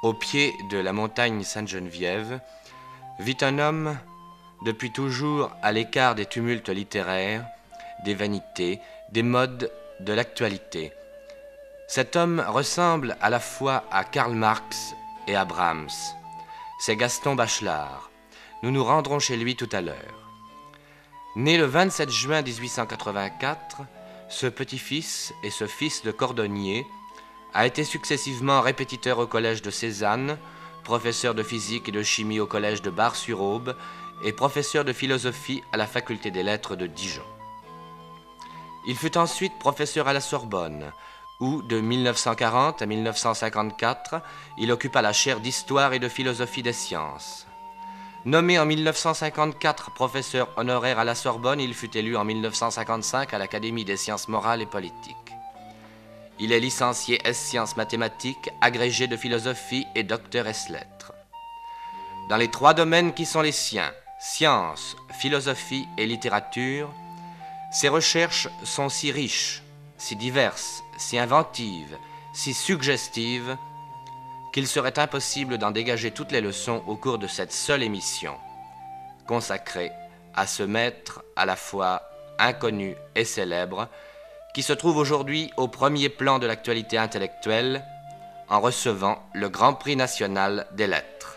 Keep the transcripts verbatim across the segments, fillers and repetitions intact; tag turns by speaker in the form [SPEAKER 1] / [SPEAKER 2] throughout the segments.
[SPEAKER 1] au pied de la montagne Sainte-Geneviève, vit un homme depuis toujours à l'écart des tumultes littéraires, des vanités, des modes de l'actualité. Cet homme ressemble à la fois à Karl Marx et à Brahms. C'est Gaston Bachelard. Nous nous rendrons chez lui tout à l'heure. Né le vingt-sept juin mille huit cent quatre-vingt-quatre, ce petit-fils et ce fils de cordonnier a été successivement répétiteur au collège de Cézanne, professeur de physique et de chimie au collège de Bar-sur-Aube et professeur de philosophie à la faculté des lettres de Dijon. Il fut ensuite professeur à la Sorbonne, où, de mille neuf cent quarante à mille neuf cent cinquante-quatre, il occupa la chaire d'histoire et de philosophie des sciences. Nommé en mille neuf cent cinquante-quatre professeur honoraire à la Sorbonne, il fut élu en mille neuf cent cinquante-cinq à l'Académie des sciences morales et politiques. Il est licencié ès sciences mathématiques, agrégé de philosophie et docteur ès lettres. Dans les trois domaines qui sont les siens, sciences, philosophie et littérature, ses recherches sont si riches, si diverses, si inventives, si suggestives, qu'il serait impossible d'en dégager toutes les leçons au cours de cette seule émission, consacrée à ce maître à la fois inconnu et célèbre, qui se trouve aujourd'hui au premier plan de l'actualité intellectuelle en recevant le Grand Prix national des lettres.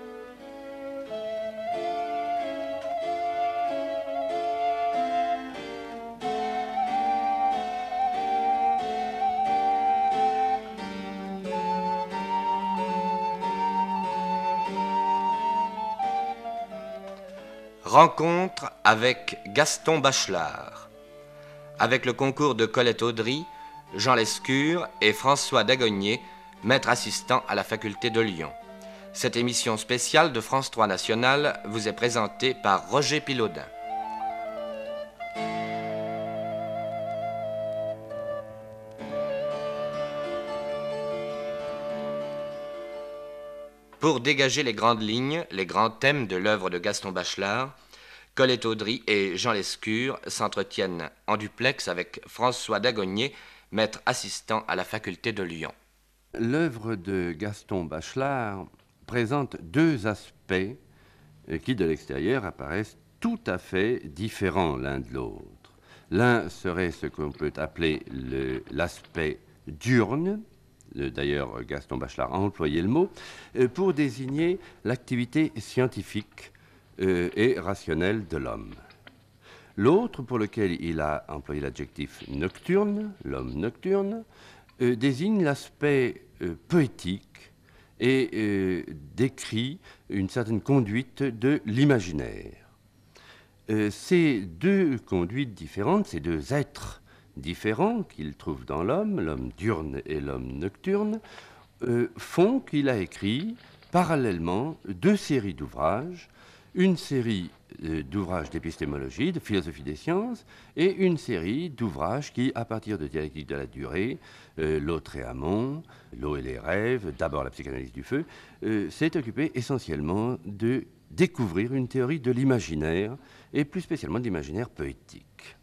[SPEAKER 1] Rencontre avec Gaston Bachelard. Avec le concours de Colette Audry, Jean Lescure et François Dagognier, maître assistant à la faculté de Lyon. Cette émission spéciale de France trois National vous est présentée par Roger Pilaudin. Pour dégager les grandes lignes, les grands thèmes de l'œuvre de Gaston Bachelard, Colette Audry et Jean Lescure s'entretiennent en duplex avec François Dagognier, maître assistant à la faculté de Lyon.
[SPEAKER 2] L'œuvre de Gaston Bachelard présente deux aspects qui, de l'extérieur, apparaissent tout à fait différents l'un de l'autre. L'un serait ce qu'on peut appeler le, l'aspect diurne. D'ailleurs, Gaston Bachelard a employé le mot, pour désigner l'activité scientifique euh, et rationnelle de l'homme. L'autre, pour lequel il a employé l'adjectif nocturne, l'homme nocturne, euh, désigne l'aspect euh, poétique et euh, décrit une certaine conduite de l'imaginaire. Euh, ces deux conduites différentes, ces deux êtres différents qu'il trouve dans l'homme, l'homme diurne et l'homme nocturne, euh, font qu'il a écrit parallèlement deux séries d'ouvrages, une série euh, d'ouvrages d'épistémologie, de philosophie des sciences, et une série d'ouvrages qui, à partir de dialectique de la durée, euh, l'autre et Amont, l'eau et les rêves, d'abord la psychanalyse du feu, euh, s'est occupé essentiellement de découvrir une théorie de l'imaginaire, et plus spécialement de l'imaginaire poétique.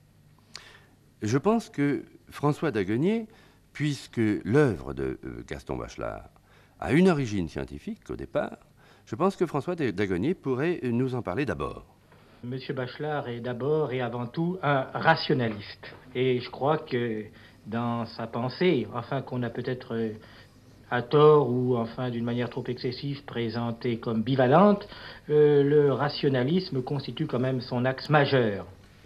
[SPEAKER 2] Je pense que François Dagognier, puisque l'œuvre de Gaston Bachelard a une origine scientifique au départ, je pense que François Dagognier pourrait nous en parler d'abord.
[SPEAKER 3] Monsieur Bachelard est d'abord et avant tout un rationaliste. Et je crois que dans sa pensée, enfin qu'on a peut-être à tort ou enfin d'une manière trop excessive présentée comme bivalente, euh, le rationalisme constitue quand même son axe majeur.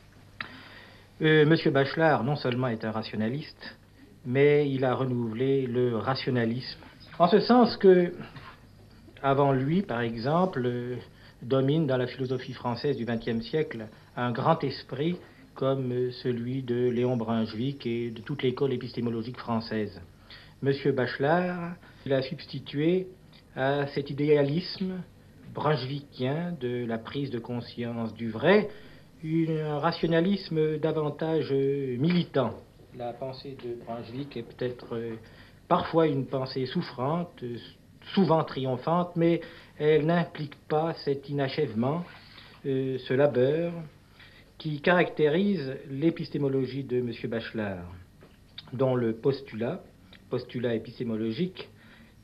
[SPEAKER 3] Euh, Monsieur Bachelard, non seulement est un rationaliste, mais il a renouvelé le rationalisme. En ce sens que, avant lui, par exemple, euh, domine dans la philosophie française du vingtième siècle un grand esprit comme euh, celui de Léon Brunswick et de toute l'école épistémologique française. Monsieur Bachelard, il a substitué à cet idéalisme brunswickien de la prise de conscience du vrai, un rationalisme davantage militant. La pensée de Brunswick est peut-être euh, parfois une pensée souffrante, euh, souvent triomphante, mais elle n'implique pas cet inachèvement, euh, ce labeur qui caractérise l'épistémologie de M. Bachelard, dont le postulat, postulat épistémologique,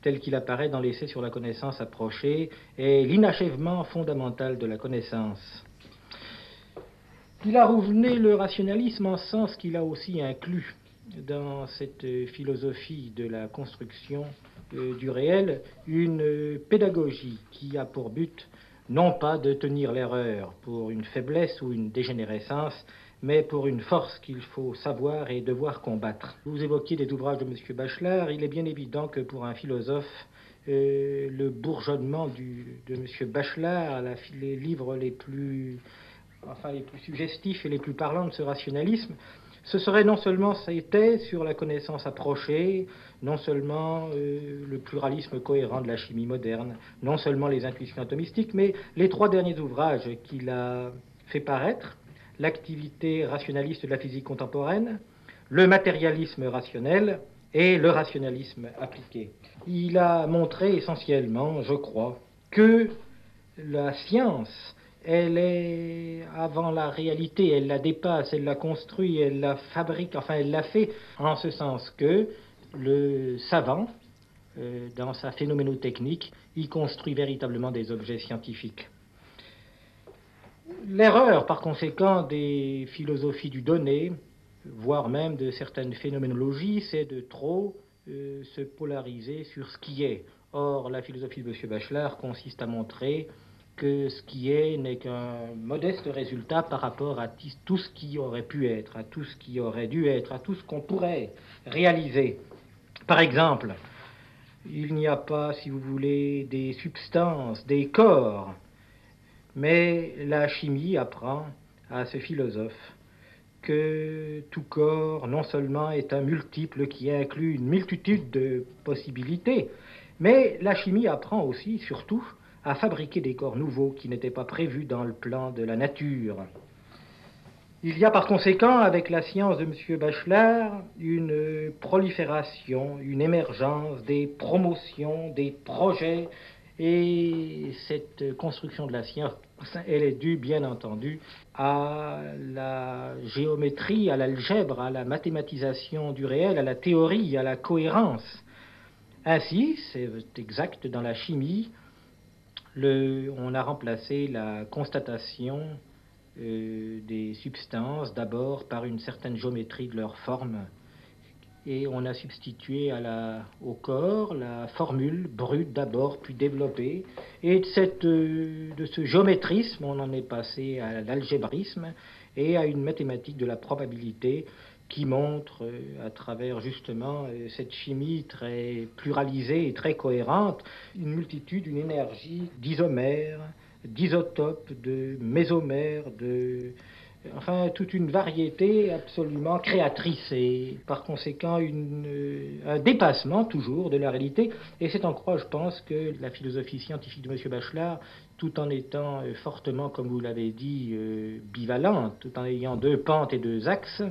[SPEAKER 3] tel qu'il apparaît dans l'essai sur la connaissance approchée, est l'inachèvement fondamental de la connaissance. Il a rouvené le rationalisme en sens qu'il a aussi inclus dans cette philosophie de la construction euh, du réel une euh, pédagogie qui a pour but non pas de tenir l'erreur pour une faiblesse ou une dégénérescence, mais pour une force qu'il faut savoir et devoir combattre. Vous évoquiez des ouvrages de M. Bachelard. Il est bien évident que pour un philosophe, euh, le bourgeonnement du, de M. Bachelard, la, les livres les plus, enfin, les plus suggestifs et les plus parlants de ce rationalisme, ce serait non seulement ses thèses sur la connaissance approchée, non seulement euh, le pluralisme cohérent de la chimie moderne, non seulement les intuitions atomistiques, mais les trois derniers ouvrages qu'il a fait paraître, l'activité rationaliste de la physique contemporaine, le matérialisme rationnel et le rationalisme appliqué. Il a montré essentiellement, je crois, que la science, elle est avant la réalité, elle la dépasse, elle la construit, elle la fabrique, enfin elle la fait, en ce sens que le savant, euh, dans sa phénoménotechnique, y construit véritablement des objets scientifiques. L'erreur, par conséquent, des philosophies du donné, voire même de certaines phénoménologies, c'est de trop euh, se polariser sur ce qui est. Or, la philosophie de M. Bachelard consiste à montrer que ce qui est n'est qu'un modeste résultat par rapport à tout ce qui aurait pu être, à tout ce qui aurait dû être, à tout ce qu'on pourrait réaliser. Par exemple, il n'y a pas, si vous voulez, des substances, des corps, mais la chimie apprend à ce philosophe que tout corps, non seulement est un multiple qui inclut une multitude de possibilités, mais la chimie apprend aussi, surtout, à fabriquer des corps nouveaux qui n'étaient pas prévus dans le plan de la nature. Il y a par conséquent, avec la science de M. Bachelard, une prolifération, une émergence, des promotions, des projets, et cette construction de la science, elle est due, bien entendu, à la géométrie, à l'algèbre, à la mathématisation du réel, à la théorie, à la cohérence. Ainsi, c'est exact, dans la chimie, le, on a remplacé la constatation euh, des substances d'abord par une certaine géométrie de leur forme, et on a substitué à la, au corps la formule brute d'abord, puis développée, et de, cette, de ce géométrisme, on en est passé à l'algébrisme et à une mathématique de la probabilité qui montre, à travers justement cette chimie très pluralisée et très cohérente, une multitude, une énergie d'isomères, d'isotopes, de mésomères, de... enfin, toute une variété absolument créatrice et par conséquent une, un dépassement toujours de la réalité. Et c'est en croix, je pense, que la philosophie scientifique de M. Bachelard, tout en étant fortement, comme vous l'avez dit, bivalente, tout en ayant deux pentes et deux axes,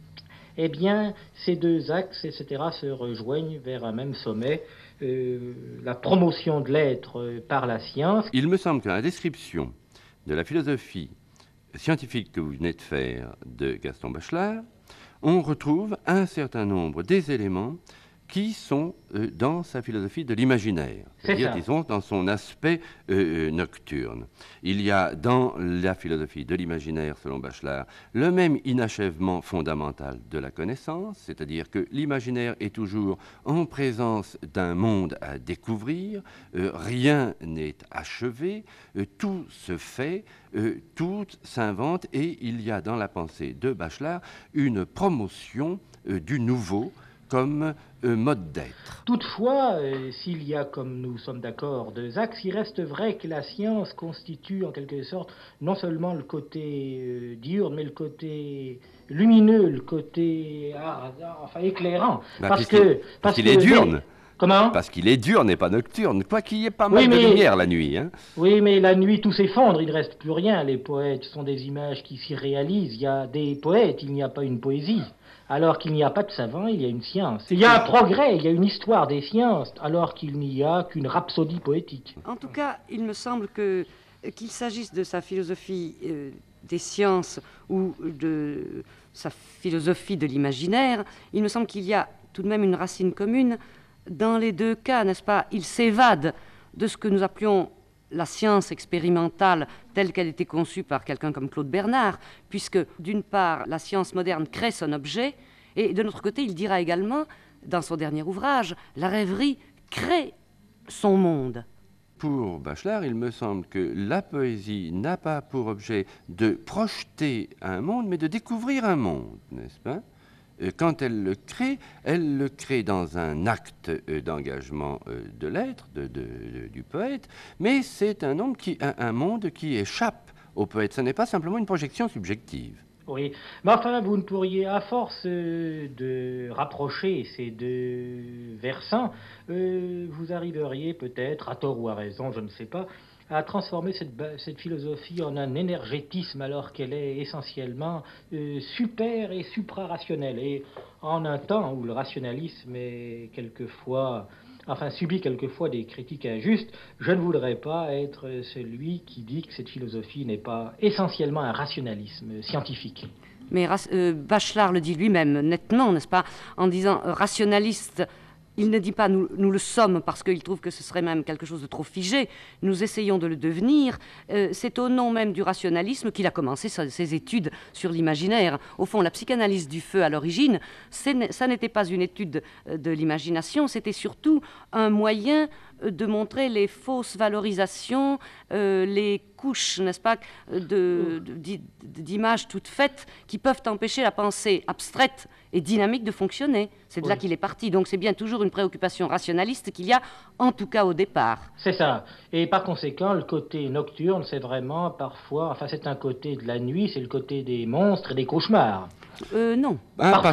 [SPEAKER 3] eh bien, ces deux axes, et cetera, se rejoignent vers un même sommet, euh, la promotion de l'être par la science.
[SPEAKER 2] Il me semble que la description de la philosophie scientifique que vous venez de faire de Gaston Bachelard, on retrouve un certain nombre des éléments qui sont euh, dans sa philosophie de l'imaginaire, c'est-à-dire, disons, dans son aspect euh, nocturne. Il y a dans la philosophie de l'imaginaire, selon Bachelard, le même inachèvement fondamental de la connaissance, c'est-à-dire que l'imaginaire est toujours en présence d'un monde à découvrir, euh, rien n'est achevé, euh, tout se fait, euh, tout s'invente, et il y a dans la pensée de Bachelard une promotion euh, du nouveau, comme euh, mode d'être.
[SPEAKER 3] Toutefois, euh, s'il y a, comme nous sommes d'accord, deux axes, il reste vrai que la science constitue en quelque sorte non seulement le côté euh, diurne, mais le côté lumineux, le côté ah, enfin éclairant.
[SPEAKER 2] Bah,
[SPEAKER 3] parce
[SPEAKER 2] qu'il,
[SPEAKER 3] que
[SPEAKER 2] parce,
[SPEAKER 3] parce
[SPEAKER 2] qu'il
[SPEAKER 3] que,
[SPEAKER 2] est diurne.
[SPEAKER 3] Mais, comment ?
[SPEAKER 2] Parce qu'il est diurne et pas nocturne. Quoi qu'il y ait pas mal
[SPEAKER 3] oui, mais,
[SPEAKER 2] de lumière la nuit. Hein.
[SPEAKER 3] Oui, mais la nuit, tout s'effondre, il ne reste plus rien. Les poètes sont des images qui s'y réalisent. Il y a des poètes, il n'y a pas une poésie. Alors qu'il n'y a pas de savant, il y a une science. Il y a un progrès, il y a une histoire des sciences, alors qu'il n'y a qu'une rhapsodie poétique.
[SPEAKER 4] En tout cas, il me semble que, qu'il s'agisse de sa philosophie euh, des sciences ou de sa philosophie de l'imaginaire, il me semble qu'il y a tout de même une racine commune dans les deux cas, n'est-ce pas, il s'évade de ce que nous appelions la science expérimentale telle qu'elle était conçue par quelqu'un comme Claude Bernard, puisque d'une part, la science moderne crée son objet, et de l'autre côté, il dira également, dans son dernier ouvrage, la rêverie crée son monde.
[SPEAKER 2] Pour Bachelard, il me semble que la poésie n'a pas pour objet de projeter un monde, mais de découvrir un monde, n'est-ce pas? Quand elle le crée, elle le crée dans un acte d'engagement de l'être, de, de, de, du poète, mais c'est un, monde qui, un, un monde qui échappe au poète. Ce n'est pas simplement une projection subjective.
[SPEAKER 3] Oui, mais enfin, vous ne pourriez, à force euh, de rapprocher ces deux versants, euh, vous arriveriez peut-être, à tort ou à raison, je ne sais pas, à transformer cette, cette philosophie en un énergétisme alors qu'elle est essentiellement euh, super et supra-rationnelle. Et en un temps où le rationalisme est quelquefois... enfin, subit quelquefois des critiques injustes, je ne voudrais pas être celui qui dit que cette philosophie n'est pas essentiellement un rationalisme scientifique.
[SPEAKER 4] Mais euh, Bachelard le dit lui-même nettement, n'est-ce pas, en disant euh, rationaliste. Il ne dit pas nous, nous le sommes parce qu'il trouve que ce serait même quelque chose de trop figé. Nous essayons de le devenir. Euh, c'est au nom même du rationalisme qu'il a commencé sa, ses études sur l'imaginaire. Au fond, la psychanalyse du feu à l'origine, ça n'était pas une étude de l'imagination, c'était surtout un moyen de montrer les fausses valorisations, euh, les couches, n'est-ce pas, de, de, d'images toutes faites qui peuvent empêcher la pensée abstraite et dynamique de fonctionner. C'est de oui. là qu'il est parti. Donc c'est bien toujours une préoccupation rationaliste qu'il y a, en tout cas au départ.
[SPEAKER 3] C'est ça. Et par conséquent, le côté nocturne, c'est vraiment parfois, enfin c'est un côté de la nuit, c'est le côté des monstres et des cauchemars.
[SPEAKER 4] Euh, non.
[SPEAKER 2] Ah,